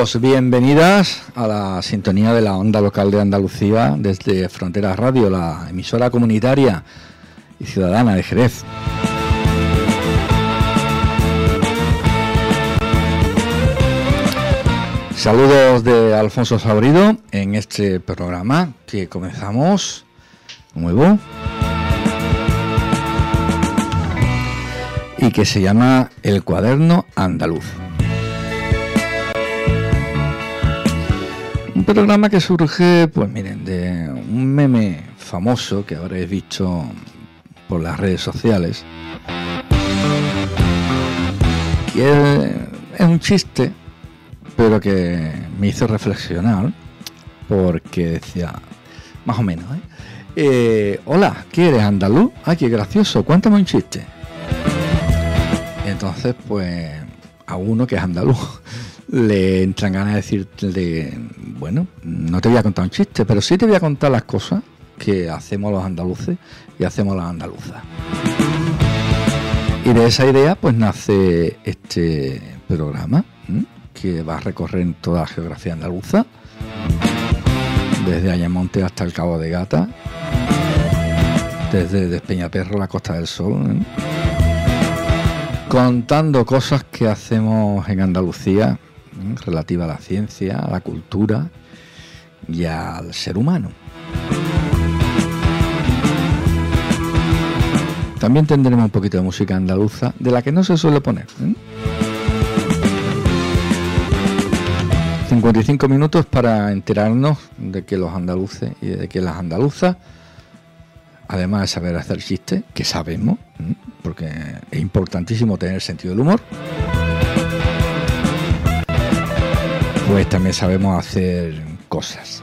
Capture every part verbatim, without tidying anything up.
Bienvenidos, bienvenidas a la sintonía de la onda local de Andalucía desde Fronteras Radio, la emisora comunitaria y ciudadana de Jerez. Saludos de Alfonso Sabrido en este programa que comenzamos nuevo y que se llama El Cuaderno Andaluz. Un programa que surge, pues miren, de un meme famoso que habréis visto por las redes sociales, que es, es un chiste, pero que me hizo reflexionar, porque decía, más o menos, ¿eh? Eh, hola, ¿qué eres, andaluz? Ay, qué gracioso, cuéntame un chiste. Y entonces, pues, a uno que es andaluz le entran ganas de decirle, bueno, no te voy a contar un chiste, pero sí te voy a contar las cosas que hacemos los andaluces y hacemos las andaluzas. Y de esa idea, pues, nace este programa, ¿eh? que va a recorrer toda la geografía andaluza, desde Ayamonte hasta el Cabo de Gata, desde Despeñaperro, la Costa del Sol, ¿eh? contando cosas que hacemos en Andalucía, ¿eh? relativa a la ciencia, a la cultura y al ser humano. También tendremos un poquito de música andaluza, de la que no se suele poner, ¿eh? cincuenta y cinco minutos para enterarnos de que los andaluces y de que las andaluzas, además de saber hacer chistes, que sabemos, ¿eh? porque es importantísimo tener sentido del humor, pues también sabemos hacer cosas.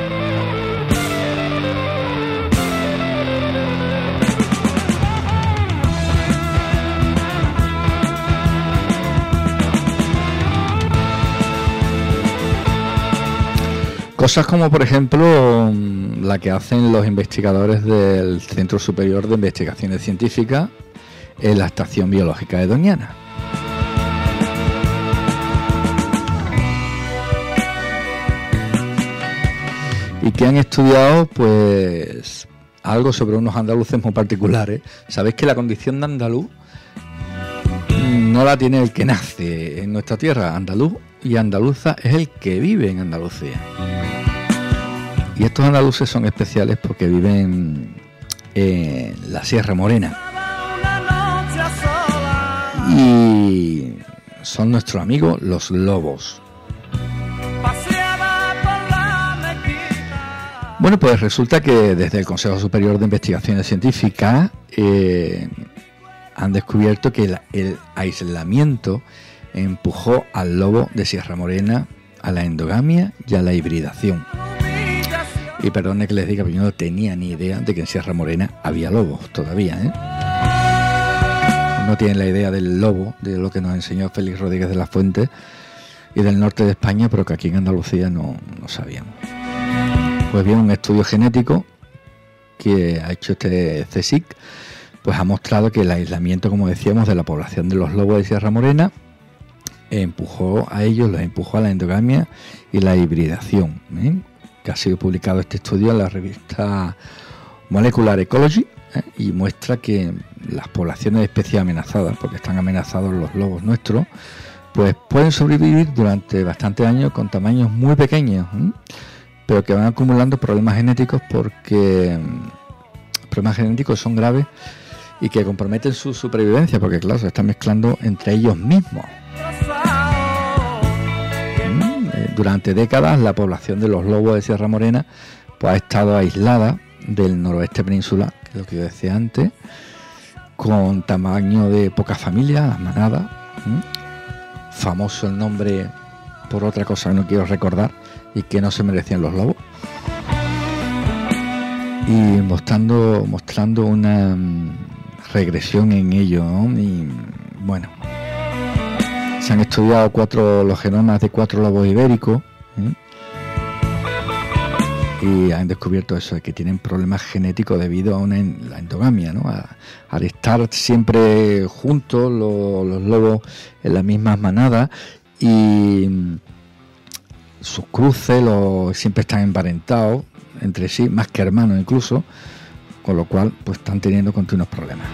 Cosas como, por ejemplo, la que hacen los investigadores del Centro Superior de Investigaciones Científicas en la Estación Biológica de Doñana. Y que han estudiado, pues, algo sobre unos andaluces muy particulares. Sabéis que la condición de andaluz no la tiene el que nace en nuestra tierra. Andaluz y andaluza es el que vive en Andalucía. Y estos andaluces son especiales porque viven en la Sierra Morena. Y son nuestros amigos los lobos. Bueno, pues resulta que desde el Consejo Superior de Investigaciones Científicas eh, han descubierto que el, el aislamiento empujó al lobo de Sierra Morena a la endogamia y a la hibridación. Y perdone que les diga, pero yo no tenía ni idea de que en Sierra Morena había lobos todavía, ¿eh? No tienen la idea del lobo, de lo que nos enseñó Félix Rodríguez de la Fuente y del norte de España, pero que aquí en Andalucía no, no sabíamos. Pues bien, un estudio genético que ha hecho este CSIC, pues ha mostrado que el aislamiento, como decíamos, de la población de los lobos de Sierra Morena empujó a ellos, los empujó a la endogamia y la hibridación, ¿eh? que ha sido publicado este estudio en la revista Molecular Ecology, ¿eh? y muestra que las poblaciones de especies amenazadas, porque están amenazados los lobos nuestros, pues pueden sobrevivir durante bastantes años con tamaños muy pequeños, ¿eh? pero que van acumulando problemas genéticos porque problemas genéticos son graves y que comprometen su supervivencia, porque claro, se están mezclando entre ellos mismos. Durante décadas la población de los lobos de Sierra Morena pues ha estado aislada del noroeste peninsular, que es lo que yo decía antes, con tamaño de pocas familias, las manadas, ¿eh? famoso el nombre por otra cosa que no quiero recordar y que no se merecían los lobos, y mostrando, mostrando una regresión en ello, ¿no? Y bueno, se han estudiado cuatro los genomas de cuatro lobos ibéricos, ¿eh? y han descubierto eso, de que tienen problemas genéticos debido a una en, la endogamia, ¿no? A, al estar siempre juntos los, los lobos en las mismas manadas y sus cruces los, siempre están emparentados entre sí, más que hermanos incluso, con lo cual pues están teniendo continuos problemas.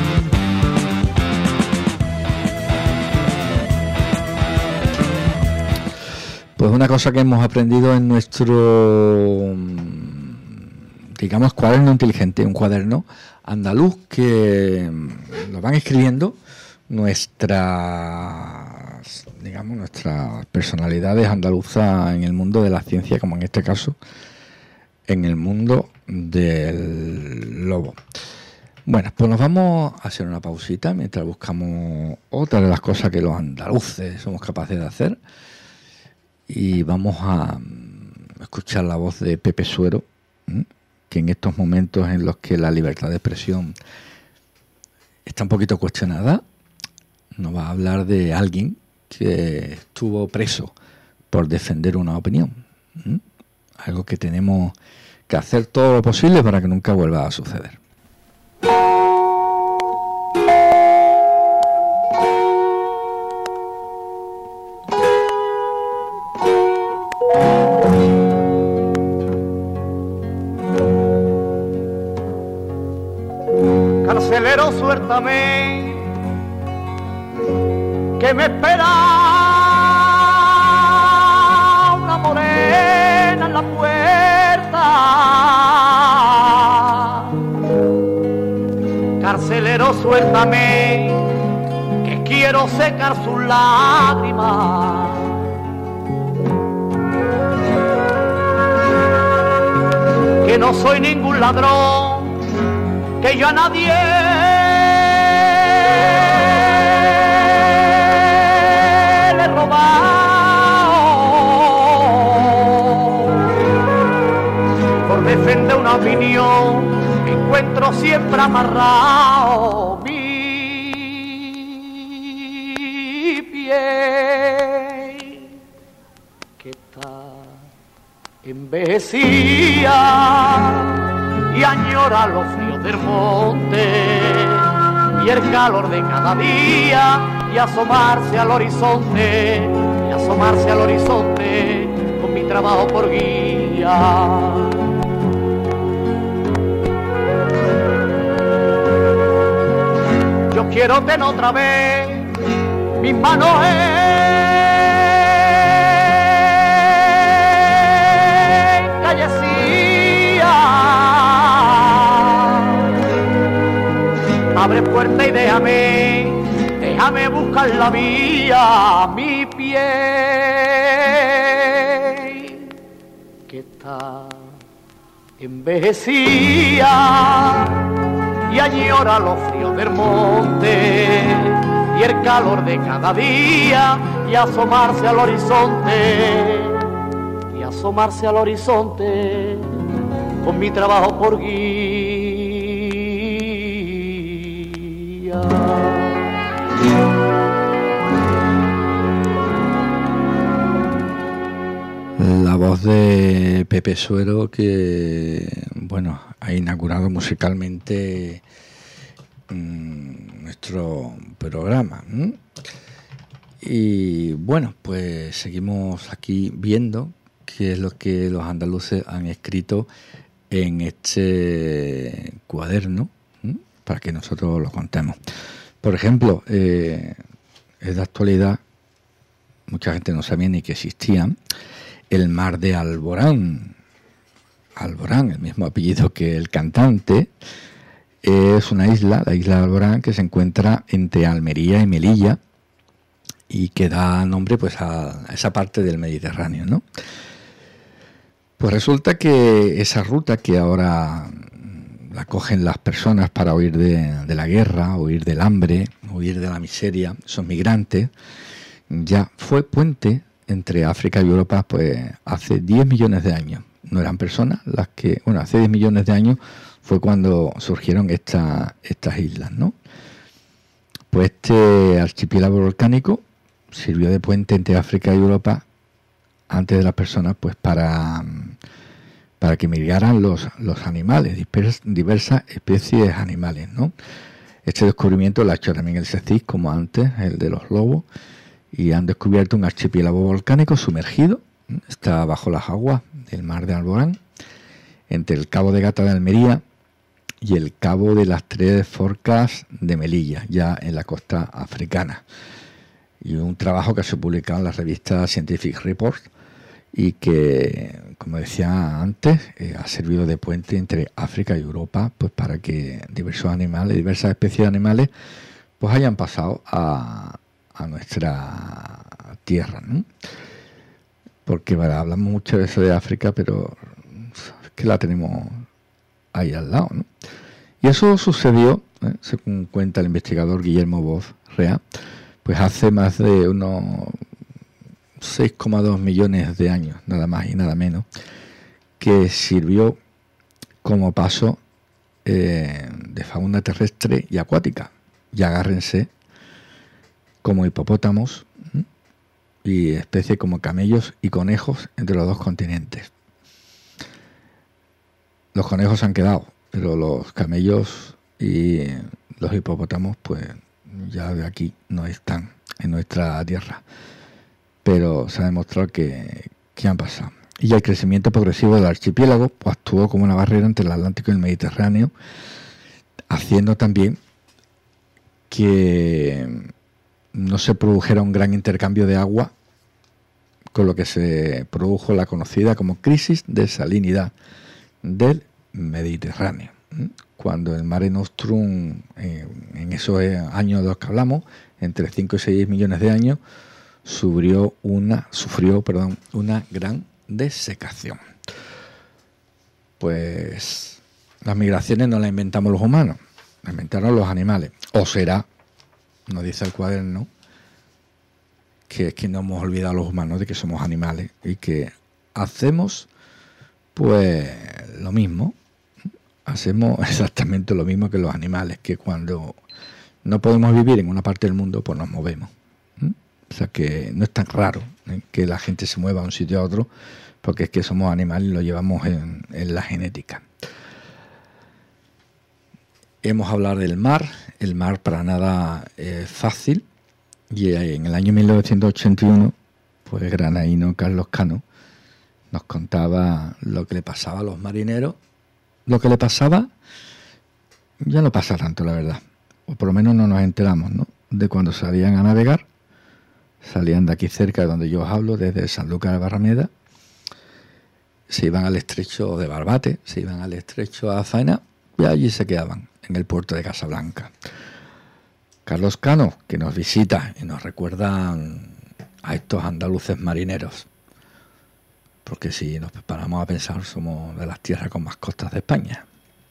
Pues una cosa que hemos aprendido en nuestro, digamos, cuaderno inteligente, un cuaderno andaluz que lo van escribiendo nuestras, digamos, nuestras personalidades andaluzas en el mundo de la ciencia, como en este caso, en el mundo del lobo. Bueno, pues nos vamos a hacer una pausita mientras buscamos otra de las cosas que los andaluces somos capaces de hacer. Y vamos a escuchar la voz de Pepe Suero, ¿eh? que en estos momentos en los que la libertad de expresión está un poquito cuestionada, nos va a hablar de alguien que estuvo preso por defender una opinión. ¿eh? Algo que tenemos que hacer todo lo posible para que nunca vuelva a suceder. Carcelero, suéltame, que me espera una morena en la puerta. Carcelero, suéltame, que quiero secar sus lágrimas. Que no soy ningún ladrón, que yo a nadie le he robado. Por defender una opinión me encuentro siempre amarrado. Mi piel que está envejecida y añora los fríos del monte y el calor de cada día, y asomarse al horizonte, y asomarse al horizonte con mi trabajo por guía. Yo quiero tener otra vez mis manos encallecidas. Abre puerta y déjame, déjame buscar la vía, mi piel que está envejecida y añora los fríos del monte y el calor de cada día, y asomarse al horizonte, y asomarse al horizonte con mi trabajo por guía. La voz de Pepe Suero, que bueno, ha inaugurado musicalmente mmm, nuestro programa. ¿m? Y bueno, pues seguimos aquí viendo qué es lo que los andaluces han escrito en este cuaderno, ¿m? para que nosotros lo contemos. Por ejemplo, eh, es de actualidad, mucha gente no sabía ni que existían, el mar de Alborán. Alborán, el mismo apellido que el cantante, es una isla, la isla de Alborán, que se encuentra entre Almería y Melilla y que da nombre pues a esa parte del Mediterráneo, ¿no? Pues resulta que esa ruta que ahora la cogen las personas para huir de, de la guerra, huir del hambre, huir de la miseria, son migrantes, ya fue puente entre África y Europa pues hace diez millones de años. No eran personas las que, bueno, hace diez millones de años fue cuando surgieron esta, estas islas, ¿no? Pues este archipiélago volcánico sirvió de puente entre África y Europa antes de las personas, pues para, para que migraran los, los animales, divers, diversas especies animales, ¿no? Este descubrimiento lo ha hecho también el CSIC, como antes, el de los lobos, y han descubierto un archipiélago volcánico sumergido, Está bajo las aguas del mar de Alborán, entre el Cabo de Gata de Almería y el Cabo de las Tres Forcas de Melilla, ya en la costa africana. Y un trabajo que se publicado en la revista Scientific Reports y que, como decía antes, eh, ha servido de puente entre África y Europa, pues para que diversos animales, diversas especies de animales, pues hayan pasado a, a nuestra tierra, ¿no? Porque bueno, hablamos mucho de eso de África, pero es que la tenemos ahí al lado, ¿no? Y eso sucedió, ¿eh? según cuenta el investigador Guillermo Bosch Rea, pues hace más de unos seis coma dos millones de años, nada más y nada menos, que sirvió como paso eh, de fauna terrestre y acuática. Y agárrense como hipopótamos ¿eh? y especies como camellos y conejos entre los dos continentes. Los conejos han quedado, pero los camellos y los hipopótamos pues ya de aquí no están en nuestra tierra, pero se ha demostrado que, que han pasado. Y el crecimiento progresivo del archipiélago pues, actuó como una barrera entre el Atlántico y el Mediterráneo, haciendo también que no se produjera un gran intercambio de agua, con lo que se produjo la conocida como crisis de salinidad del Mediterráneo, cuando el Mare Nostrum, eh, en esos años de los que hablamos, entre cinco y seis millones de años, sufrió una, sufrió, perdón, una gran desecación. Pues las migraciones no las inventamos los humanos, las inventaron los animales. O será, nos dice el cuaderno, que es que no hemos olvidado los humanos de que somos animales y que hacemos pues lo mismo. Hacemos exactamente lo mismo que los animales, que cuando no podemos vivir en una parte del mundo, pues nos movemos. ¿Mm? O sea que no es tan raro ¿eh? que la gente se mueva de un sitio a otro, porque es que somos animales y lo llevamos en, en la genética. Hemos hablado del mar. El mar para nada es fácil. Y en el año mil novecientos ochenta y uno, pues el granaíno Carlos Cano nos contaba lo que le pasaba a los marineros. Lo que le pasaba ya no pasa tanto, la verdad. O por lo menos no nos enteramos, ¿no? De cuando salían a navegar. Salían de aquí cerca de donde yo os hablo, desde Sanlúcar de Barrameda. Se iban al estrecho de Barbate, se iban al estrecho a Faena y allí se quedaban, en el puerto de Casablanca. Carlos Cano, que nos visita y nos recuerdan a estos andaluces marineros. Porque si nos preparamos a pensar, somos de las tierras con más costas de España.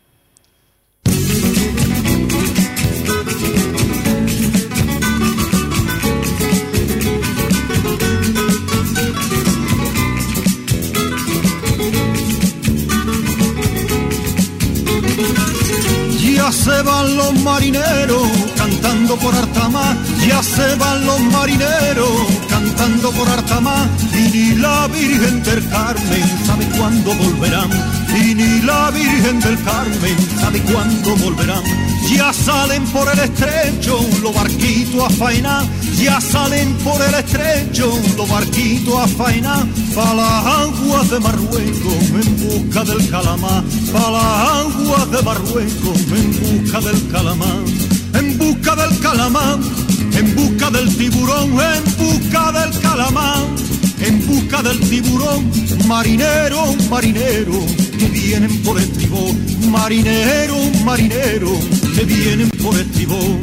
Ya se van los marineros cantando por Artamar, ya se van los marineros cantando por Artamar, y ni la Virgen del Carmen sabe cuándo volverán, y ni la Virgen del Carmen sabe cuándo volverán. Ya salen por el estrecho los barquitos a faenar, ya salen por el estrecho los barquitos a faenar, pa' las aguas de Marruecos en busca del calamar, pa' las aguas de Marruecos en busca del calamar, en busca del calamar, en busca del tiburón, en busca del calamar, en busca del tiburón. Marinero, marinero, que vienen por estribor, marinero, marinero, que vienen por estribor.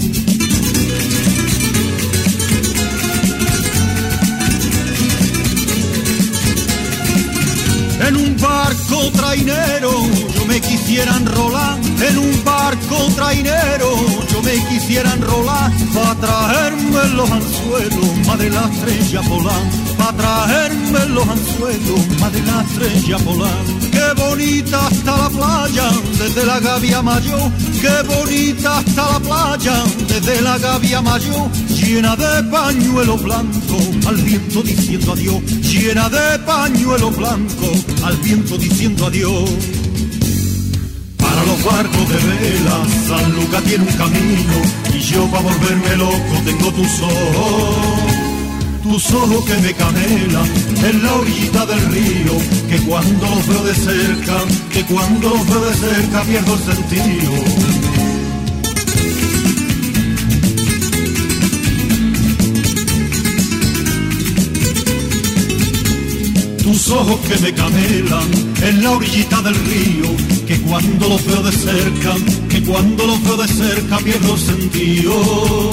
En un barco trainero yo me quisiera enrolar, en un barco trainero yo me quisiera enrolar, pa' traerme los anzuelos, madre la estrella polar, pa' traerme los anzuelos, madre la estrella polar. Qué bonita está la playa desde la Gavia Mayor, qué bonita está la playa desde la Gavia Mayor, llena de pañuelo blanco, al viento diciendo adiós, llena de pañuelo blanco, al viento diciendo adiós. Para los barcos de vela, San Lucas tiene un camino, y yo pa' volverme loco tengo tus ojos. tus ojos que me camelan en la orillita del río, que cuando los veo de cerca, que cuando los veo de cerca pierdo el sentido. Tus ojos que me camelan en la orillita del río, que cuando los veo de cerca, que cuando los veo de cerca pierdo el sentido.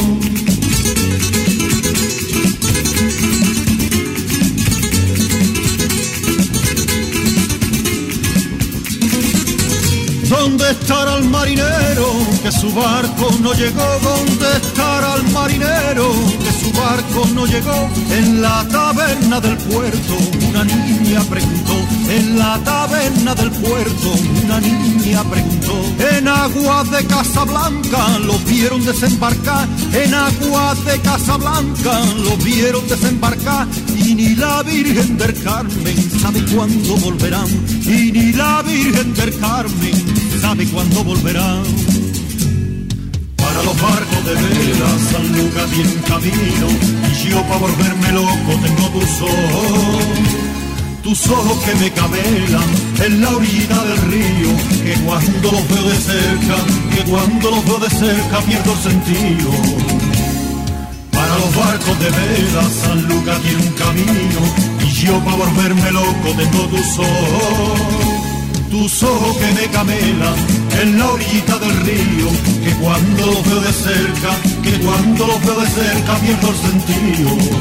¿Dónde estará el marinero que su barco no llegó? ¿Dónde estará el marinero que su barco no llegó? En la taberna del puerto una niña preguntó, en la taberna del puerto una niña preguntó. En aguas de Casablanca los vieron desembarcar, en aguas de Casablanca los vieron desembarcar, y ni la Virgen del Carmen sabe cuándo volverán, y ni la Virgen del Carmen sabe cuándo volverán. Para los barcos de vela San Lucas tiene un camino, y yo para volverme loco tengo tus ojos, tus ojos que me camelan en la orilla del río, que cuando los veo de cerca, que cuando los veo de cerca pierdo el sentido. Para los barcos de vela San Lucas tiene un camino, y yo para volverme loco tengo tus ojos, tus ojos que me camelan en la orillita del río, que cuando los veo de cerca, que cuando los veo de cerca pierdo el sentido.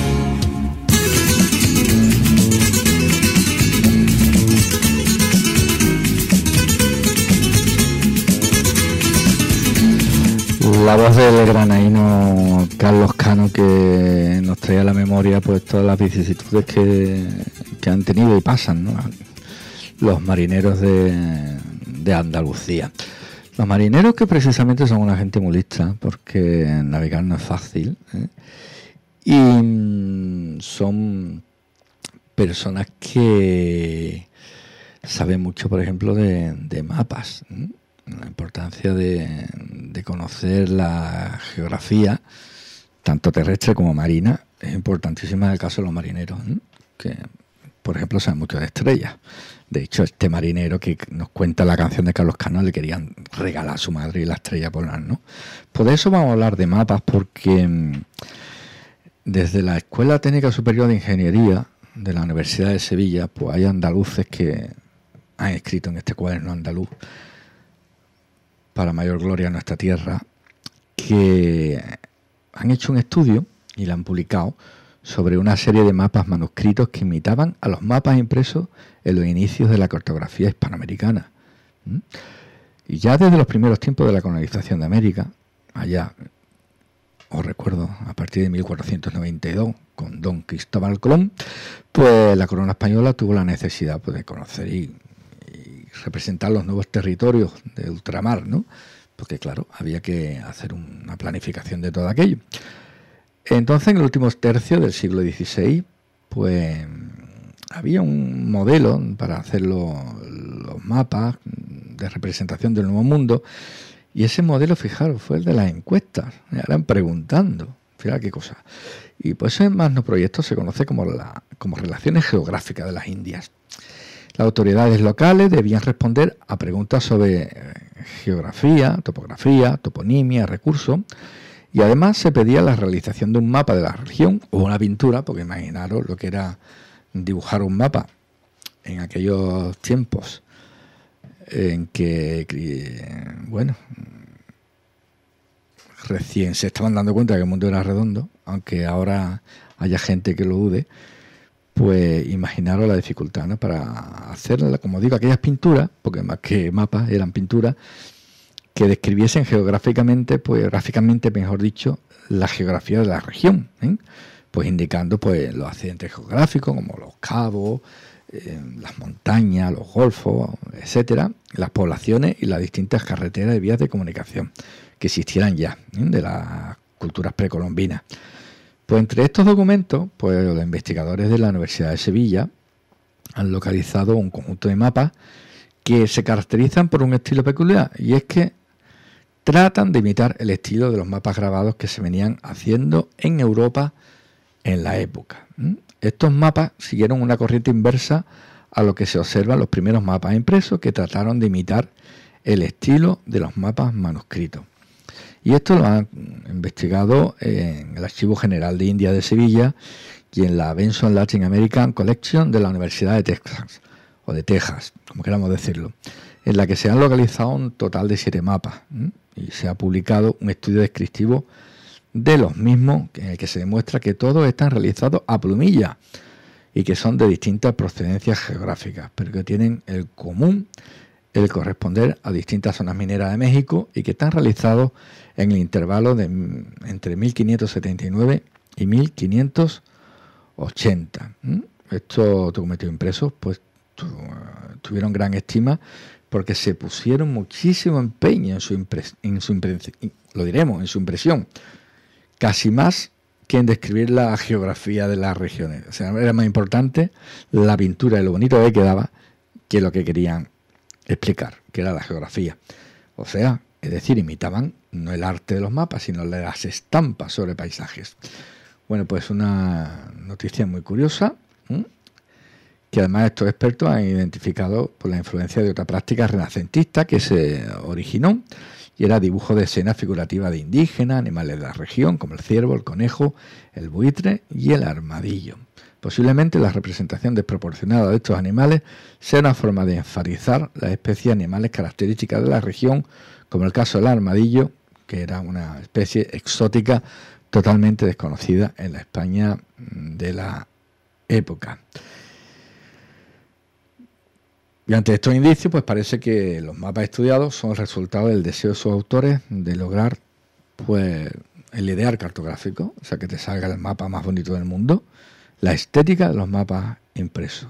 La voz del granaíno Carlos Cano, que nos trae a la memoria pues todas las vicisitudes que, que han tenido y pasan, ¿no?, los marineros de, de Andalucía. Los marineros que precisamente son una gente muy lista, porque navegar no es fácil, ¿eh? Y son personas que saben mucho, por ejemplo, de, de mapas, ¿eh? La importancia de, de conocer la geografía, tanto terrestre como marina, es importantísima en el caso de los marineros, ¿eh? Que, por ejemplo, saben mucho de estrellas. De hecho, este marinero que nos cuenta la canción de Carlos Cano le querían regalar a su madre la estrella polar, ¿no? Por eso vamos a hablar de mapas, porque desde la Escuela Técnica Superior de Ingeniería de la Universidad de Sevilla, pues hay andaluces que han escrito en este cuaderno andaluz, para mayor gloria de nuestra tierra, que han hecho un estudio y lo han publicado sobre una serie de mapas manuscritos que imitaban a los mapas impresos en los inicios de la cartografía hispanoamericana. ¿Mm? Y ya desde los primeros tiempos de la colonización de América, allá, os recuerdo, a partir de mil cuatrocientos noventa y dos, con don Cristóbal Colón, pues la corona española tuvo la necesidad, pues, de conocer y, y representar los nuevos territorios de ultramar, ¿no? Porque, claro, había que hacer una planificación de todo aquello. Entonces, en el último tercio del siglo dieciséis, pues había un modelo para hacer los, los mapas de representación del Nuevo Mundo, y ese modelo, fijaros, fue el de las encuestas. Me eran preguntando, fíjate qué cosa. Y pues ese magnoproyecto se conoce como, la, como Relaciones Geográficas de las Indias. Las autoridades locales debían responder a preguntas sobre geografía, topografía, toponimia, recursos, y además se pedía la realización de un mapa de la región o una pintura, porque imaginaros lo que era dibujar un mapa en aquellos tiempos en que, bueno, recién se estaban dando cuenta de que el mundo era redondo, aunque ahora haya gente que lo dude. Pues imaginaros la dificultad, ¿no?, para hacer, como digo, aquellas pinturas, porque más que mapas eran pinturas, que describiesen geográficamente, pues gráficamente, mejor dicho, la geografía de la región, ¿eh? Pues indicando pues los accidentes geográficos, como los cabos, eh, las montañas, los golfos, etcétera, las poblaciones y las distintas carreteras y vías de comunicación que existieran ya, ¿eh?, de las culturas precolombinas. Pues entre estos documentos, pues los investigadores de la Universidad de Sevilla han localizado un conjunto de mapas que se caracterizan por un estilo peculiar, y es que tratan de imitar el estilo de los mapas grabados que se venían haciendo en Europa en la época. Estos mapas siguieron una corriente inversa a lo que se observa en los primeros mapas impresos, que trataron de imitar el estilo de los mapas manuscritos. Y esto lo han investigado en el Archivo General de India de Sevilla y en la Benson Latin American Collection de la Universidad de Texas, o de Texas, como queramos decirlo, en la que se han localizado un total de siete mapas, ¿eh? y se ha publicado un estudio descriptivo de los mismos, en el que se demuestra que todos están realizados a plumilla y que son de distintas procedencias geográficas, pero que tienen el común el corresponder a distintas zonas mineras de México y que están realizados en el intervalo de entre mil quinientos setenta y nueve y mil quinientos ochenta. ¿Mm? Estos documentos impresos pues tu, uh, tuvieron gran estima porque se pusieron muchísimo empeño en su, impres en su lo diremos, en su impresión, casi más que en describir la geografía de las regiones. O sea, era más importante la pintura y lo bonito que quedaba que lo que querían explicar, que era la geografía. O sea, es decir, imitaban no el arte de los mapas, sino las estampas sobre paisajes. Bueno, pues una noticia muy curiosa, ¿eh? que además estos expertos han identificado por la influencia de otra práctica renacentista que se originó, y era dibujo de escenas figurativas de indígenas, animales de la región, como el ciervo, el conejo, el buitre y el armadillo. Posiblemente la representación desproporcionada de estos animales sea una forma de enfatizar las especies animales características de la región, como el caso del armadillo, que era una especie exótica totalmente desconocida en la España de la época. Y ante estos indicios, pues parece que los mapas estudiados son el resultado del deseo de sus autores de lograr pues el ideal cartográfico, o sea, que te salga el mapa más bonito del mundo, la estética de los mapas impresos.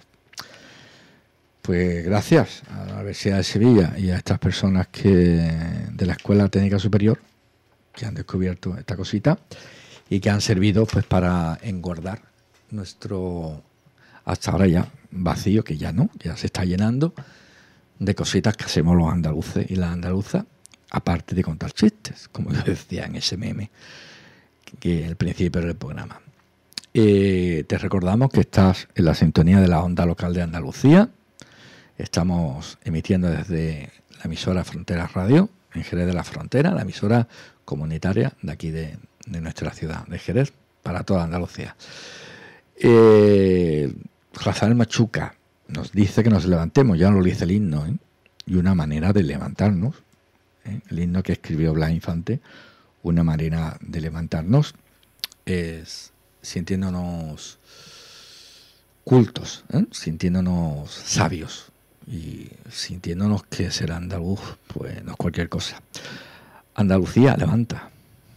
Pues gracias a la Universidad de Sevilla y a estas personas que de la Escuela Técnica Superior que han descubierto esta cosita y que han servido pues para engordar nuestro hasta ahora ya vacío, que ya no, ya se está llenando de cositas que hacemos los andaluces y las andaluzas, aparte de contar chistes, como yo decía en ese meme que en el principio del programa. Eh, te recordamos que estás en la sintonía de la onda local de Andalucía. Estamos emitiendo desde la emisora Fronteras Radio en Jerez de la Frontera, la emisora comunitaria de aquí de, de nuestra ciudad de Jerez para toda Andalucía. Eh, Rafael Machuca nos dice que nos levantemos, ya nos lo dice el himno, ¿eh? Y una manera de levantarnos, ¿eh? El himno que escribió Blas Infante, una manera de levantarnos es sintiéndonos cultos, ¿eh? Sintiéndonos sabios y sintiéndonos que ser andaluz pues no es cualquier cosa. Andalucía, levanta.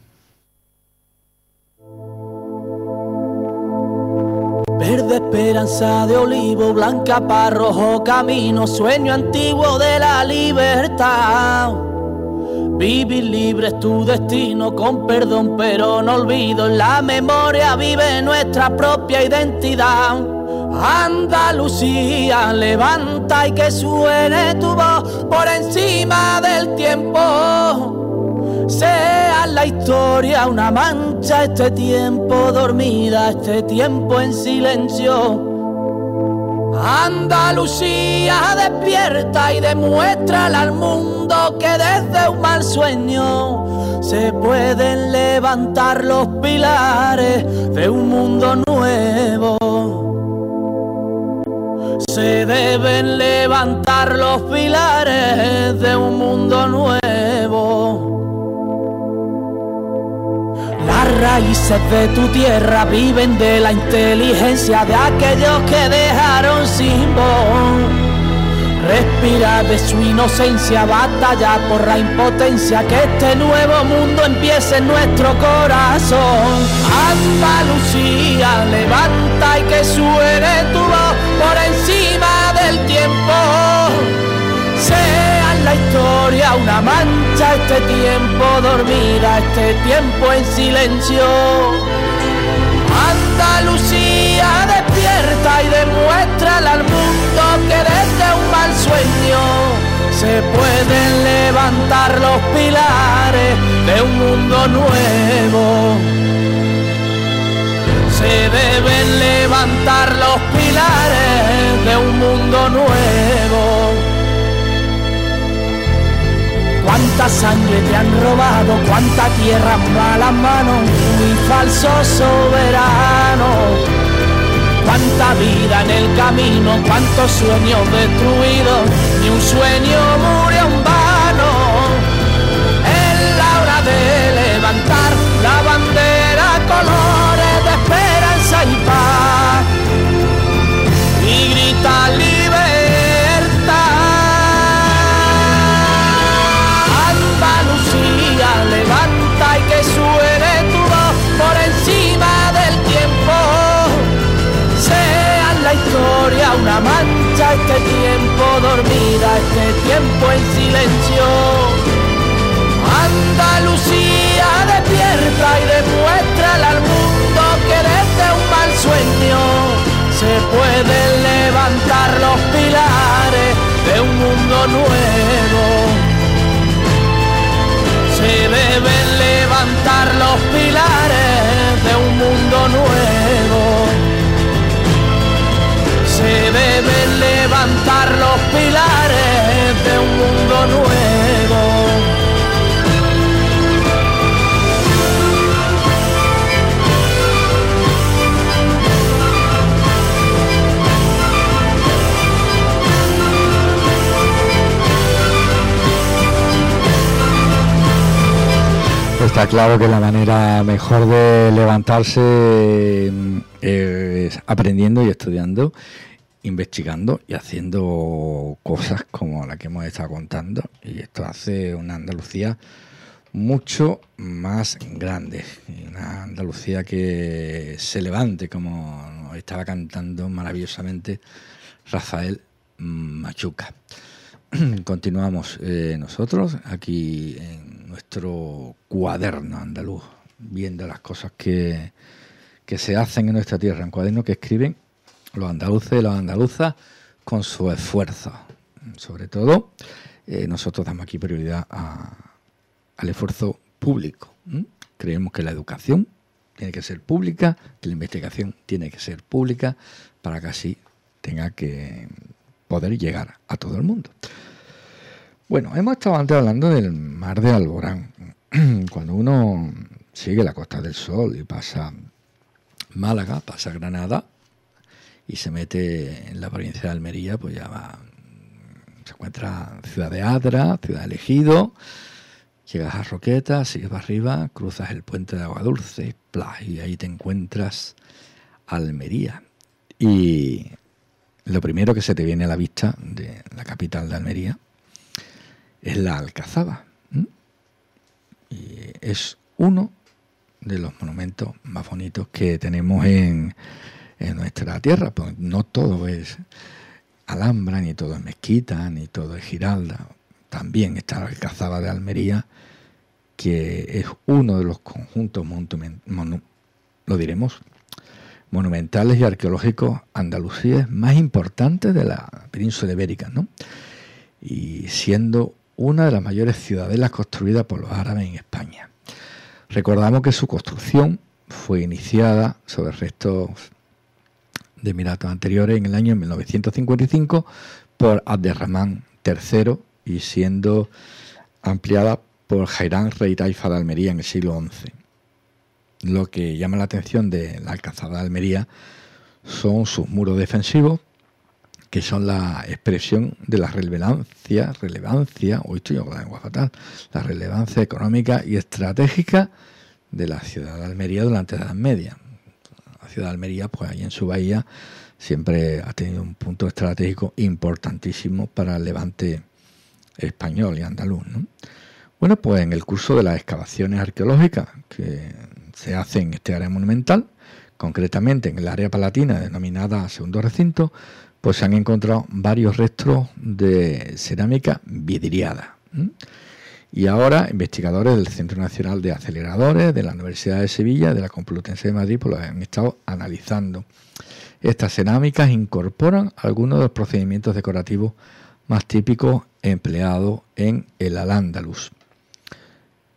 Verde esperanza de olivo, blanca para rojo camino, sueño antiguo de la libertad. Vivir libre es tu destino, con perdón pero no olvido, en la memoria vive nuestra propia identidad. Andalucía, levanta y que suene tu voz por encima del tiempo. Sea la historia una mancha, este tiempo dormida, este tiempo en silencio. Andalucía, despierta y demuéstrale al mundo que desde un mal sueño se pueden levantar los pilares de un mundo nuevo. Se deben levantar los pilares de un mundo nuevo. Las raíces de tu tierra viven de la inteligencia de aquellos que dejaron sin voz. Respira de su inocencia, batalla por la impotencia, que este nuevo mundo empiece en nuestro corazón. Andalucía, levanta y que suene tu voz por encima del tiempo. Sea la historia una mancha, este tiempo dormida, este tiempo en silencio. Andalucía, despierta y demuéstrale al mundo que desde un mal sueño se pueden levantar los pilares de un mundo nuevo. Se deben levantar los pilares de un mundo nuevo. Cuánta sangre te han robado, cuánta tierra en malas manos, muy falso soberano. Cuánta vida en el camino, cuántos sueños destruidos, ni un sueño murió en vano. Es la hora de levantar la bandera, colores de esperanza y paz, y gritar libertad. Andalucía, levanta y que suene tu voz por encima del tiempo. Sea en la historia una mancha, este tiempo dormida, este tiempo en silencio. Andalucía, despierta y demuéstrale al mundo que desde un mal sueño se pueden levantar los pilares de un mundo nuevo. Se deben levantar los pilares de un mundo nuevo. Se deben levantar los pilares de un mundo nuevo. Está claro que la manera mejor de levantarse es aprendiendo y estudiando, investigando y haciendo cosas como la que hemos estado contando. Y esto hace una Andalucía mucho más grande, una Andalucía que se levante, como nos estaba cantando maravillosamente Rafael Machuca. Continuamos eh, nosotros aquí en nuestro cuaderno andaluz, viendo las cosas que, que se hacen en nuestra tierra, un cuaderno que escriben los andaluces y las andaluzas con su esfuerzo. Sobre todo, eh, nosotros damos aquí prioridad a, al esfuerzo público. ¿Mm? Creemos que la educación tiene que ser pública, que la investigación tiene que ser pública, para que así tenga que poder llegar a todo el mundo. Bueno, hemos estado antes hablando del mar de Alborán. Cuando uno sigue la Costa del Sol y pasa Málaga, pasa Granada y se mete en la provincia de Almería, pues ya va, se encuentra Ciudad de Adra, Ciudad de Ejido, llegas a Roquetas, sigues para arriba, cruzas el puente de Agua Dulce, y ahí te encuentras Almería. Y lo primero que se te viene a la vista de la capital de Almería es la Alcazaba. ¿Mm? Y es uno de los monumentos más bonitos que tenemos en, en nuestra tierra. Pues no todo es Alhambra, ni todo es Mezquita, ni todo es Giralda. También está la Alcazaba de Almería, que es uno de los conjuntos monument- monu- lo diremos, monumentales y arqueológicos andalusíes más importantes de la península ibérica, ¿no? Y siendo una de las mayores ciudadelas construidas por los árabes en España. Recordamos que su construcción fue iniciada sobre restos de emiratos anteriores en el año mil novecientos cincuenta y cinco por Abderramán tercero y siendo ampliada por Jairán Rey Taifa de Almería en el siglo once. Lo que llama la atención de la Alcazaba de Almería son sus muros defensivos, que son la expresión de la relevancia, relevancia, hoy estoy con la lengua fatal, la relevancia económica y estratégica de la ciudad de Almería durante la Edad Media. La ciudad de Almería, pues ahí en su bahía, siempre ha tenido un punto estratégico importantísimo para el levante español y andaluz, ¿no? Bueno, pues en el curso de las excavaciones arqueológicas que se hacen en este área monumental, concretamente en el área palatina denominada Segundo Recinto, pues se han encontrado varios restos de cerámica vidriada. ¿Mm? Y ahora investigadores del Centro Nacional de Aceleradores, de la Universidad de Sevilla, de la Complutense de Madrid, pues lo han estado analizando. Estas cerámicas incorporan algunos de los procedimientos decorativos más típicos empleados en el Al-Ándalus.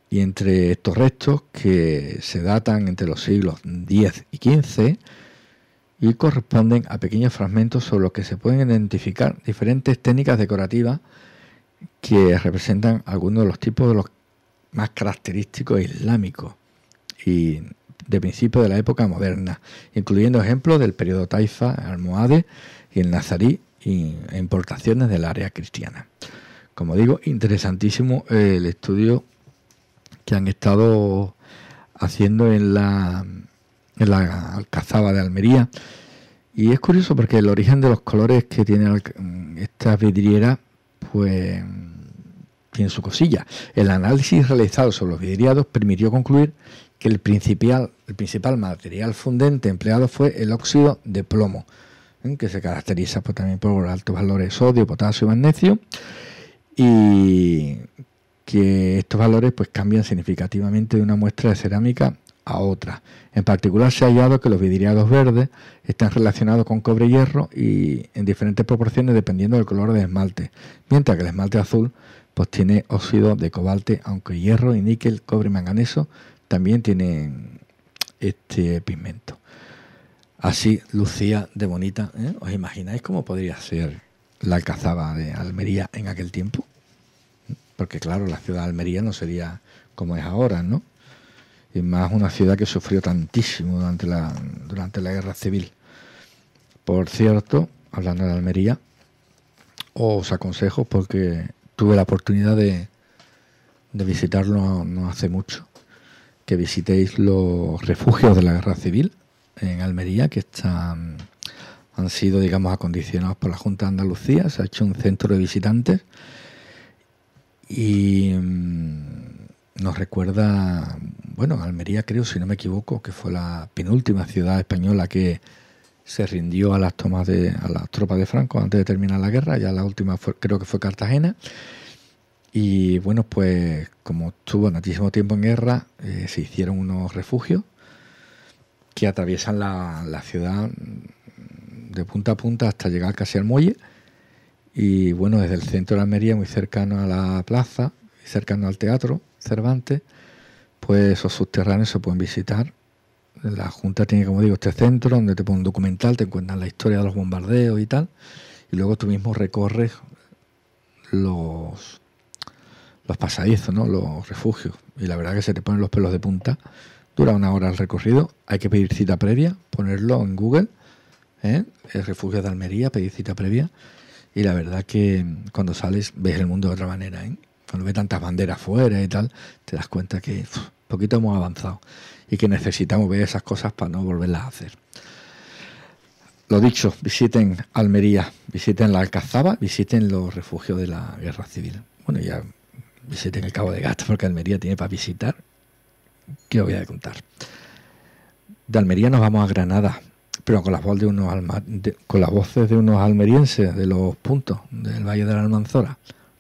Y entre estos restos, que se datan entre los siglos diez y quince, y corresponden a pequeños fragmentos sobre los que se pueden identificar diferentes técnicas decorativas que representan algunos de los tipos de los más característicos islámicos y de principios de la época moderna, incluyendo ejemplos del periodo Taifa, almohade y el nazarí y, e importaciones del área cristiana. Como digo, interesantísimo el estudio que han estado haciendo en la, en la Alcazaba de Almería. Y es curioso porque el origen de los colores que tiene esta vidriera, pues tiene su cosilla. El análisis realizado sobre los vidriados permitió concluir que el principal, el principal material fundente empleado fue el óxido de plomo, ¿eh? que se caracteriza pues, también por altos valores de sodio, potasio y magnesio, y que estos valores pues cambian significativamente de una muestra de cerámica a otra. En particular se ha hallado que los vidriados verdes están relacionados con cobre y hierro y en diferentes proporciones dependiendo del color del esmalte, mientras que el esmalte azul pues tiene óxido de cobalto, aunque hierro y níquel, cobre y manganeso también tienen este pigmento. Así lucía de bonita, ¿eh? ¿Os imagináis cómo podría ser la Alcazaba de Almería en aquel tiempo? Porque claro, la ciudad de Almería no sería como es ahora, ¿no? Y más una ciudad que sufrió tantísimo durante la, durante la guerra civil. Por cierto, hablando de Almería, os aconsejo, porque tuve la oportunidad de, de visitarlo no hace mucho, que visitéis los refugios de la guerra civil en Almería, que están, han sido, digamos, acondicionados por la Junta de Andalucía. Se ha hecho un centro de visitantes y mmm, nos recuerda, bueno, Almería creo, si no me equivoco, que fue la penúltima ciudad española que se rindió a las tomas de a las tropas de Franco antes de terminar la guerra. Ya la última fue, creo que fue Cartagena. Y bueno, pues como estuvo tantísimo tiempo en guerra, eh, se hicieron unos refugios que atraviesan la, la ciudad de punta a punta hasta llegar casi al muelle. Y bueno, desde el centro de Almería, muy cercano a la plaza, cercano al teatro Cervantes, pues esos subterráneos se pueden visitar. La Junta tiene, como digo, este centro donde te ponen un documental, te cuentan la historia de los bombardeos y tal, y luego tú mismo recorres los los pasadizos, ¿no? Los refugios, y la verdad que se te ponen los pelos de punta. Dura una hora el recorrido, hay que pedir cita previa, ponerlo en Google, ¿eh? El refugio de Almería, pedir cita previa, y la verdad que cuando sales ves el mundo de otra manera, ¿eh? Cuando ves tantas banderas fuera y tal, te das cuenta que uf, poquito hemos avanzado y que necesitamos ver esas cosas para no volverlas a hacer. Lo dicho, visiten Almería, visiten la Alcazaba, visiten los refugios de la guerra civil. Bueno, ya visiten el Cabo de Gata, porque Almería tiene para visitar. ¿Qué os voy a contar? De Almería nos vamos a Granada, pero con las voces de unos alma, de, con las voces de unos almerienses de los puntos del Valle de la Almanzora.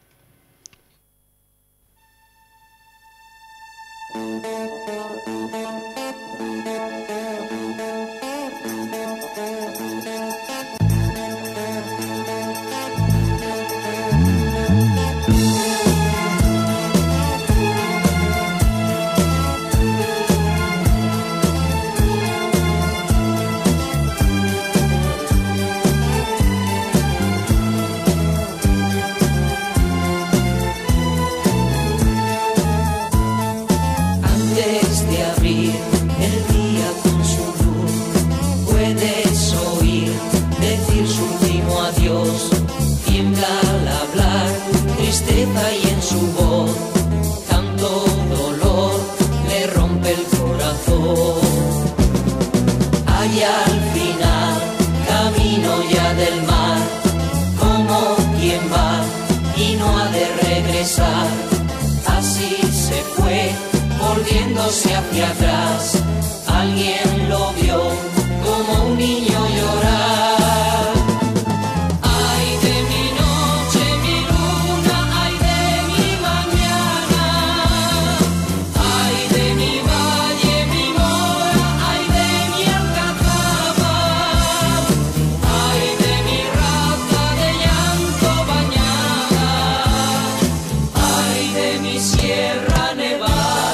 Hacia atrás, alguien lo vio como un niño llorar. Ay de mi noche, mi luna, ay de mi mañana, ay de mi valle, mi mora, ay de mi alcazaba, ay de mi raza de llanto bañada, ay de mi sierra nevada.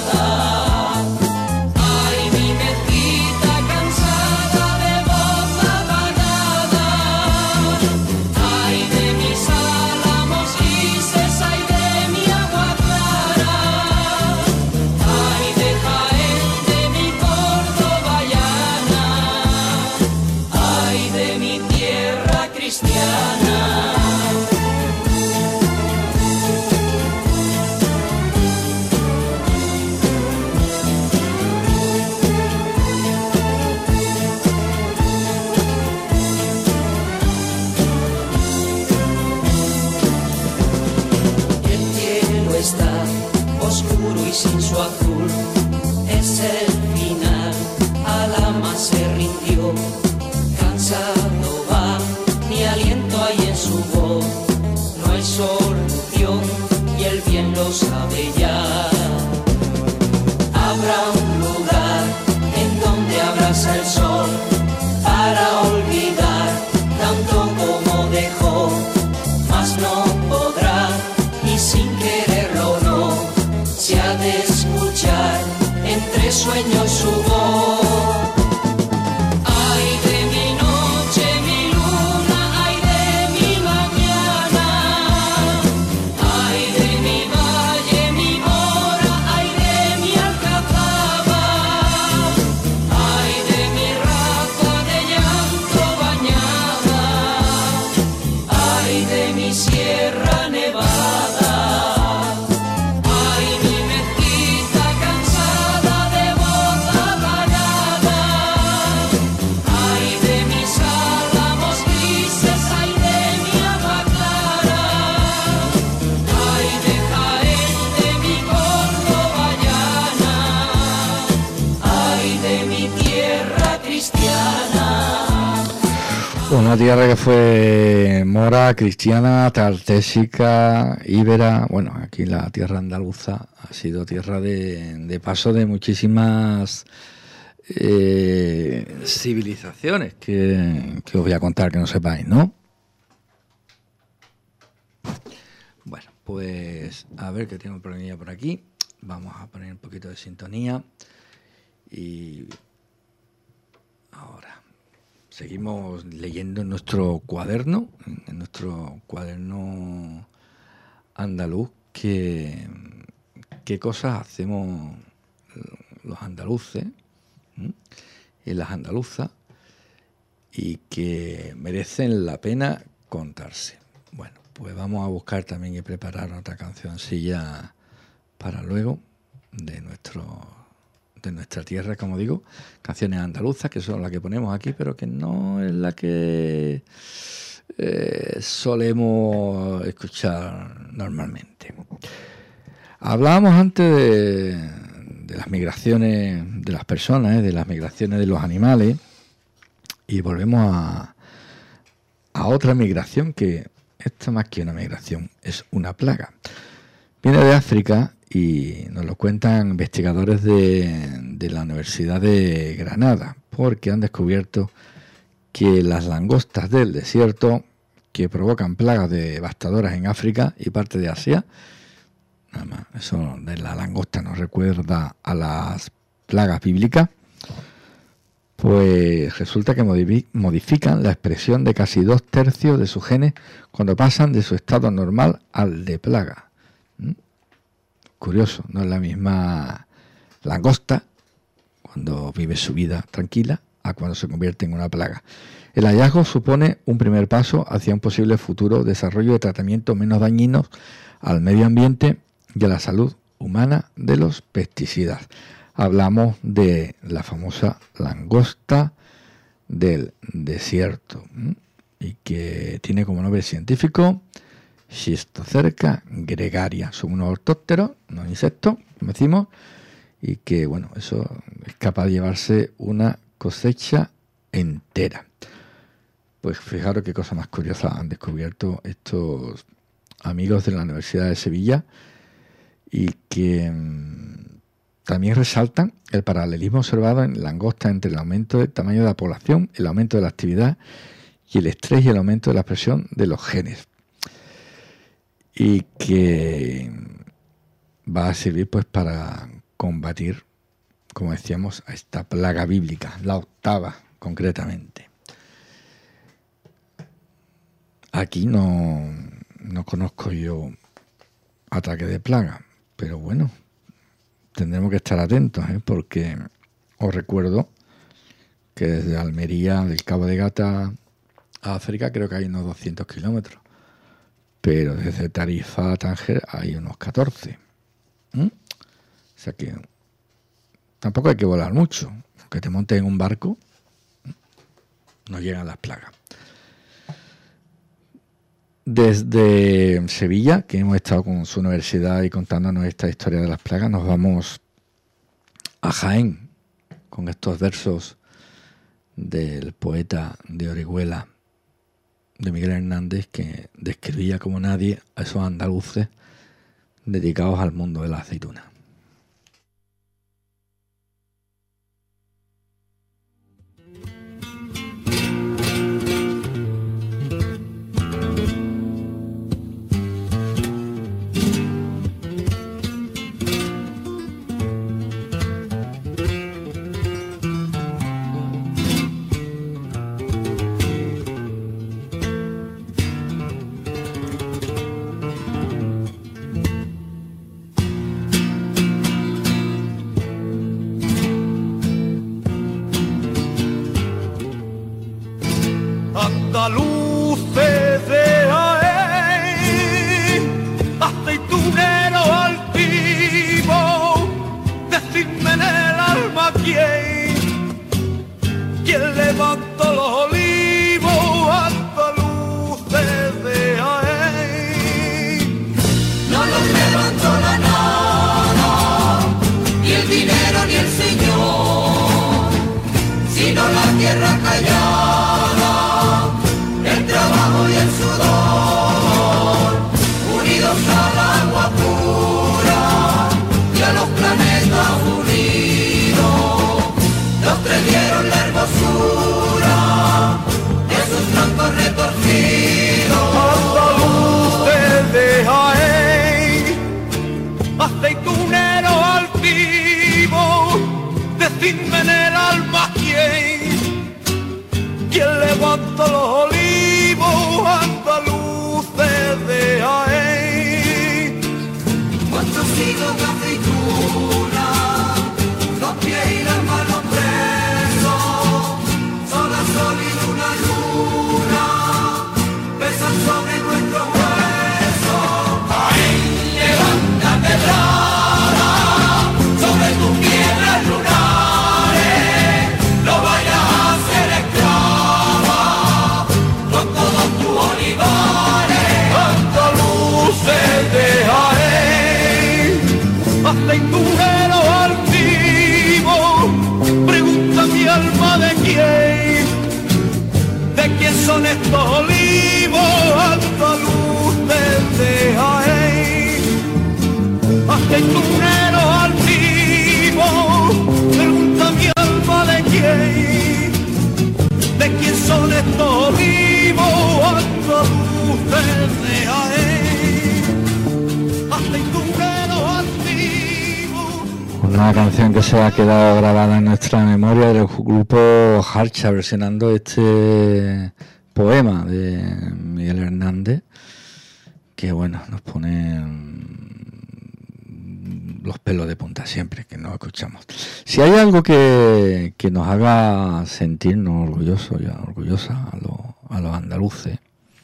oscuro y sin su azul. Es el final, al ama se rindió. Cansado va, ni aliento hay en su voz. No hay solución y el bien lo sabe ya. Habrá un lugar en donde abraza el sol para olvidar tanto como dejó, mas no podrá y sin quererlo no, se ha de escuchar entre sueños su voz. Ay de mi noche, mi luna, ay de mi mañana, ay de mi valle, mi mora, ay de mi alcazaba, ay de mi raza de llanto bañada, ay de mi sierra nevada, ay mi mezquita cansada de voz apagada, ay de mis álamos grises, ay de mi agua clara, ay de Jaén, de mi Córdoba llana, ay de mi tierra cristiana. Una tierra que fue mora, cristiana, tartésica, íbera. Bueno, aquí la tierra andaluza ha sido tierra de, de paso de muchísimas eh, civilizaciones que, que os voy a contar que no sepáis, ¿no? Bueno, pues a ver que tengo un problemilla por aquí. Vamos a poner un poquito de sintonía y ahora seguimos leyendo en nuestro cuaderno, en nuestro cuaderno andaluz, que qué cosas hacemos los andaluces ¿eh? y las andaluzas y que merecen la pena contarse. Bueno, pues vamos a buscar también y preparar otra cancioncilla para luego de nuestro de nuestra tierra, como digo, canciones andaluzas, que son las que ponemos aquí, pero que no es la que eh, solemos escuchar normalmente. Hablábamos antes de, de las migraciones de las personas, ¿eh? de las migraciones de los animales, y volvemos a, a otra migración que, esta más que una migración, es una plaga. Viene de África y nos lo cuentan investigadores de, de la Universidad de Granada, porque han descubierto que las langostas del desierto, que provocan plagas devastadoras en África y parte de Asia, nada más, eso de la langosta nos recuerda a las plagas bíblicas, pues resulta que modifican la expresión de casi dos tercios de sus genes cuando pasan de su estado normal al de plaga. ¿Mm? Curioso, no es la misma langosta cuando vive su vida tranquila a cuando se convierte en una plaga. El hallazgo supone un primer paso hacia un posible futuro desarrollo de tratamientos menos dañinos al medio ambiente y a la salud humana de los pesticidas. Hablamos de la famosa langosta del desierto ¿m? y que tiene como nombre científico Schistocerca gregaria. Son unos ortópteros, unos insectos, como decimos, y que, bueno, eso es capaz de llevarse una cosecha entera. Pues fijaros qué cosa más curiosa han descubierto estos amigos de la Universidad de Sevilla y que mmm, también resaltan el paralelismo observado en langostas entre el aumento del tamaño de la población, el aumento de la actividad y el estrés y el aumento de la expresión de los genes. Y que va a servir pues para combatir, como decíamos, a esta plaga bíblica, la octava concretamente. Aquí no, no conozco yo ataque de plaga, pero bueno, tendremos que estar atentos, ¿eh? Porque os recuerdo que desde Almería, del Cabo de Gata a África, creo que hay unos doscientos kilómetros, pero desde Tarifa a Tánger hay unos catorce. ¿Mm? O sea que tampoco hay que volar mucho, aunque te montes en un barco, no llegan las plagas. Desde Sevilla, que hemos estado con su universidad y contándonos esta historia de las plagas, nos vamos a Jaén con estos versos del poeta de Orihuela, de Miguel Hernández, que describía como nadie a esos andaluces dedicados al mundo de la aceituna. Andaluces de Jaén, aceitunero altivo, decidme en el alma quién, quién levantó los olivos. Andaluces de Jaén, No los levantó la nada, ni el dinero ni el señor, sino la tierra callada, el trabajo y el sudor, unidos al agua pura y a los planetas unidos, los tres dieron la hermosura de sus troncos retorcidos. Andaluces de Jaén, aceitunero altivo, decidme en el alma quién, quién levantó los olivos. Andaluces de Jaén, Cuántos higos de aceituna, los pies y las manos presos, sol a sol y luna a luna, pesan sobre nuestros huesos. ¡Ay, levanta pedrada sobre tus piedras lunares! No vayas a ser esclava con todos tus olivares. Andaluces de Jaén, aceitunero altivo, pregunta mi alma de quién, de quién son estos olivos. Andaluces de Jaén, aceitunero altivo, pregunta mi alma de quién, de quién son estos olivos. Andaluces de Jaén, aceitunero altivo. Una canción que se ha quedado grabada en nuestra memoria del grupo Harcha, versionando este poema de Miguel Hernández, que bueno, nos pone los pelos de punta siempre que nos escuchamos. Si hay algo que, que nos haga sentirnos orgullosos y orgullosas a los, a los andaluces,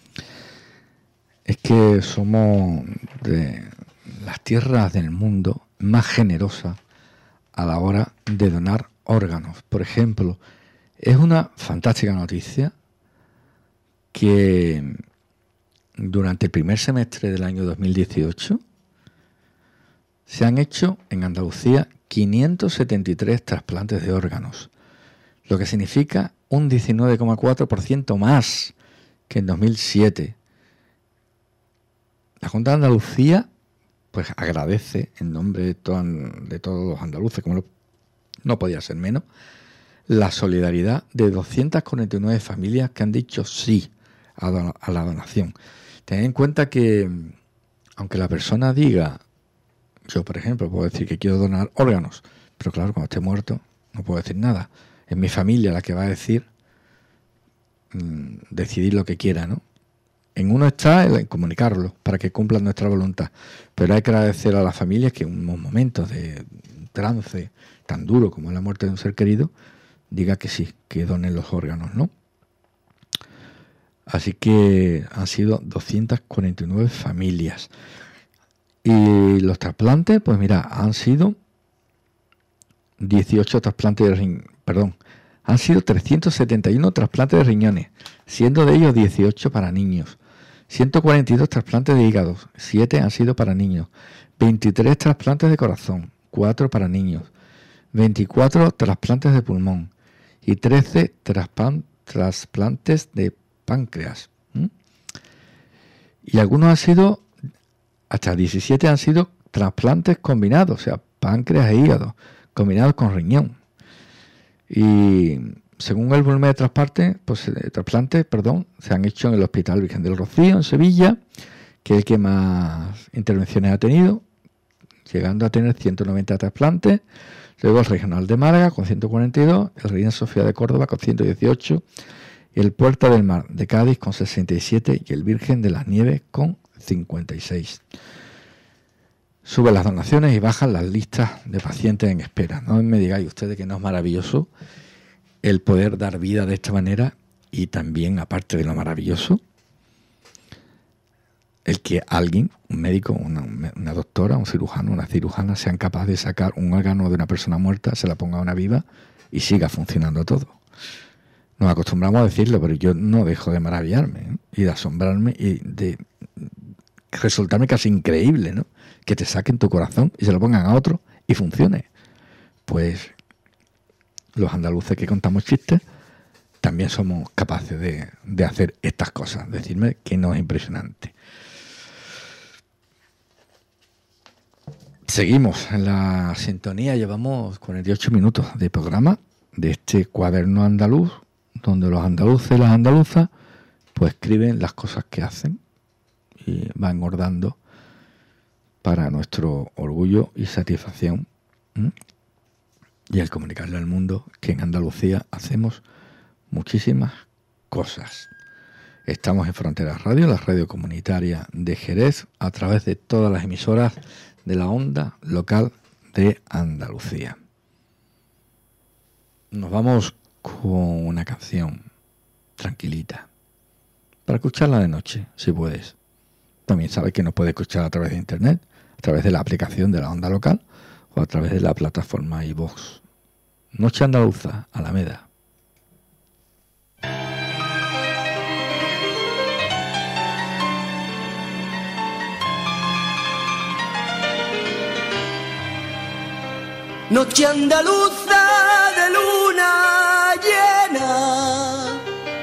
es que somos de las tierras del mundo más generosas a la hora de donar órganos. Por ejemplo, es una fantástica noticia que durante el primer semestre del año dos mil dieciocho se han hecho en Andalucía quinientos setenta y tres trasplantes de órganos, lo que significa un diecinueve coma cuatro por ciento más que en dos mil siete. La Junta de Andalucía pues agradece en nombre de, to- de todos los andaluces, como no, no podía ser menos, la solidaridad de doscientas cuarenta y nueve familias que han dicho sí a, do- a la donación. Tened en cuenta que, aunque la persona diga, yo por ejemplo puedo decir que quiero donar órganos, pero claro, cuando esté muerto no puedo decir nada. Es mi familia la que va a decir, mmm, decidir lo que quiera, ¿no? En uno está en comunicarlo para que cumplan nuestra voluntad, pero hay que agradecer a las familias que en unos momentos de trance tan duro como es la muerte de un ser querido, diga que sí, que donen los órganos, ¿no? Así que han sido doscientas cuarenta y nueve familias. Y los trasplantes, pues mira, han sido dieciocho trasplantes de riñones, perdón, han sido trescientos setenta y uno trasplantes de riñones, siendo de ellos dieciocho para niños, ciento cuarenta y dos trasplantes de hígado, siete han sido para niños, veintitrés trasplantes de corazón, cuatro para niños, veinticuatro trasplantes de pulmón y trece trasplan- trasplantes de páncreas. ¿Mm? Y algunos han sido, hasta diecisiete han sido trasplantes combinados, o sea, páncreas e hígado, combinados con riñón. Y según el volumen de trasplantes, pues, eh, trasplantes, perdón, se han hecho en el Hospital Virgen del Rocío, en Sevilla, que es el que más intervenciones ha tenido, llegando a tener ciento noventa trasplantes. Luego el Regional de Málaga con ciento cuarenta y dos, el Reina Sofía de Córdoba con ciento dieciocho, y el Puerta del Mar de Cádiz con sesenta y siete y el Virgen de las Nieves con cincuenta y seis. Suben las donaciones y bajan las listas de pacientes en espera. No me digáis ustedes que no es maravilloso el poder dar vida de esta manera, y también, aparte de lo maravilloso, el que alguien, un médico, una, una doctora, un cirujano, una cirujana, sean capaces de sacar un órgano de una persona muerta, se la ponga a una viva y siga funcionando todo. Nos acostumbramos a decirlo, pero yo no dejo de maravillarme, ¿eh? Y de asombrarme y de resultarme casi increíble, ¿no? Que te saquen tu corazón y se lo pongan a otro y funcione. Pues los andaluces que contamos chistes también somos capaces de, de hacer estas cosas. Decirme que no es impresionante. Seguimos en la sintonía, llevamos cuarenta y ocho minutos de programa de este cuaderno andaluz, donde los andaluces y las andaluzas pues escriben las cosas que hacen y van engordando para nuestro orgullo y satisfacción. ¿Mm? Y el comunicarle al mundo que en Andalucía hacemos muchísimas cosas. Estamos en Fronteras Radio, la radio comunitaria de Jerez, a través de todas las emisoras de la onda local de Andalucía. Nos vamos con una canción tranquilita, para escucharla de noche, si puedes. También sabes que nos puedes escuchar a través de internet, a través de la aplicación de la onda local o a través de la plataforma iVoox. Noche Andaluza, Alameda. Noche andaluza de luna llena,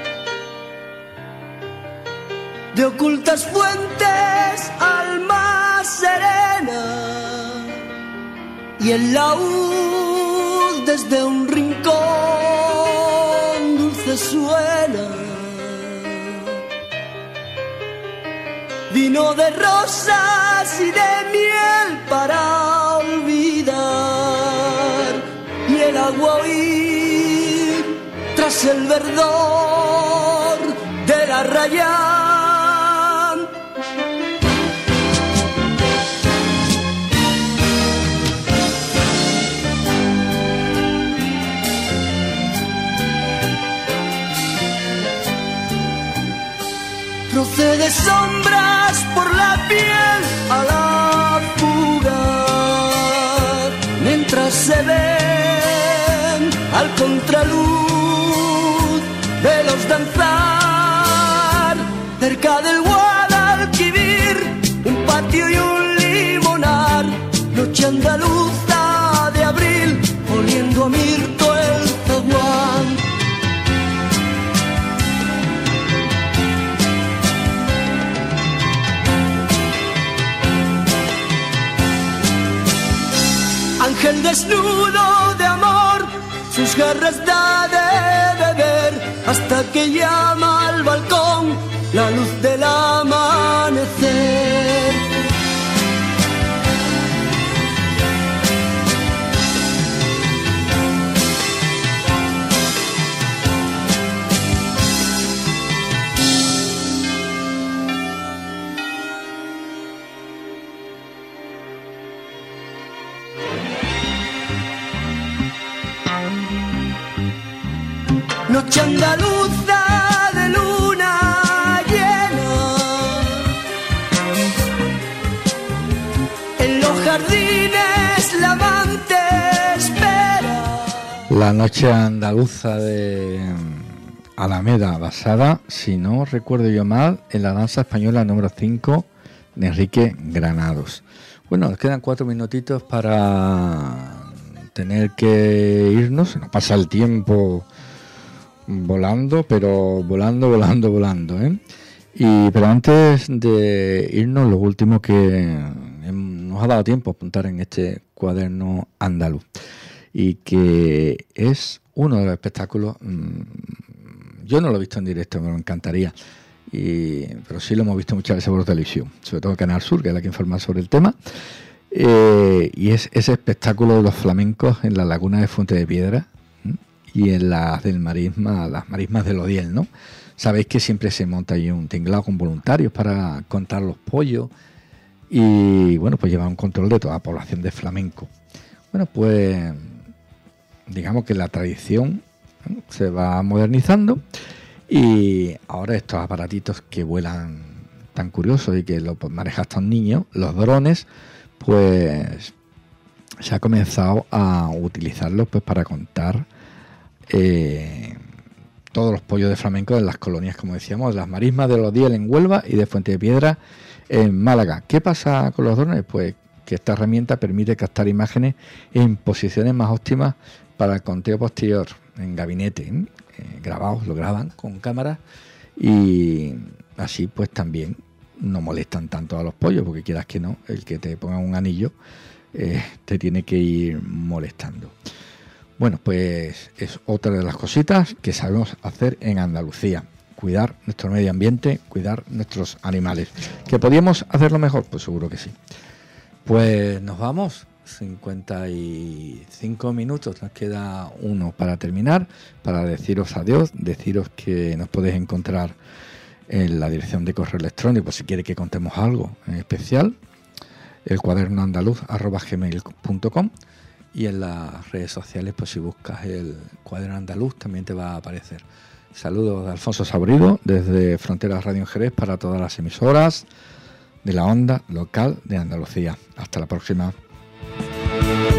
de ocultas fuentes alma serena, y el laúd desde un rincón dulce suena. Vino de rosas y de miel para olvidar, y el agua oír tras el verdor de la raya. Procede sombras por la piel a la fuga, mientras se ven al contraluz de los danzar, cerca del Guadalquivir, un patio y un limonar, noche andaluza de abril, oliendo a mirto el zaguán. Ángel desnudo de amor, sus garras da de beber, hasta que llama al balcón la luz del amanecer. Noche andaluza de luna llena, en los jardines la amante espera. La noche andaluza de Alameda, basada, si no recuerdo yo mal, en la danza española número cinco de Enrique Granados. Bueno, nos quedan cuatro minutitos para tener que irnos. Se nos pasa el tiempo volando, pero volando, volando, volando, ¿eh? Y, pero antes de irnos, lo último que nos ha dado tiempo a apuntar en este cuaderno andaluz, y que es uno de los espectáculos, mmm, yo no lo he visto en directo, me lo encantaría, y, pero sí lo hemos visto muchas veces por televisión, sobre todo Canal Sur, que es la que informa sobre el tema, eh, y es ese espectáculo de los flamencos en la laguna de Fuente de Piedra, ¿eh? Y en las del marisma, las marismas del Odiel, ¿no? Sabéis que siempre se monta ahí un tinglado con voluntarios para contar los pollos y, bueno, pues llevar un control de toda la población de flamenco. Bueno, pues digamos que la tradición, ¿eh? se va modernizando, y ahora estos aparatitos que vuelan tan curiosos y que los maneja hasta un niño, los drones, pues se ha comenzado a utilizarlos pues para contar eh, todos los pollos de flamenco en las colonias, como decíamos, las marismas de los Odiel en Huelva y de Fuente de Piedra en Málaga. ¿Qué pasa con los drones? Pues que esta herramienta permite captar imágenes en posiciones más óptimas para el conteo posterior en gabinete, ¿eh? Eh, grabados, lo graban con cámaras, y así pues también no molestan tanto a los pollos, porque quieras que no, el que te ponga un anillo eh, te tiene que ir molestando. Bueno, pues es otra de las cositas que sabemos hacer en Andalucía: cuidar nuestro medio ambiente, cuidar nuestros animales. ¿Que podíamos hacerlo mejor? Pues seguro que sí. Pues nos vamos, cincuenta y cinco minutos, nos queda uno para terminar, para deciros adiós, deciros que nos podéis encontrar en la dirección de correo electrónico si quiere que contemos algo en especial, el cuaderno andaluz arroba gmail punto com, y en las redes sociales pues si buscas el cuaderno andaluz también te va a aparecer. Saludos de Alfonso Sabrido desde Fronteras Radio en Jerez para todas las emisoras de la onda local de Andalucía. Hasta la próxima.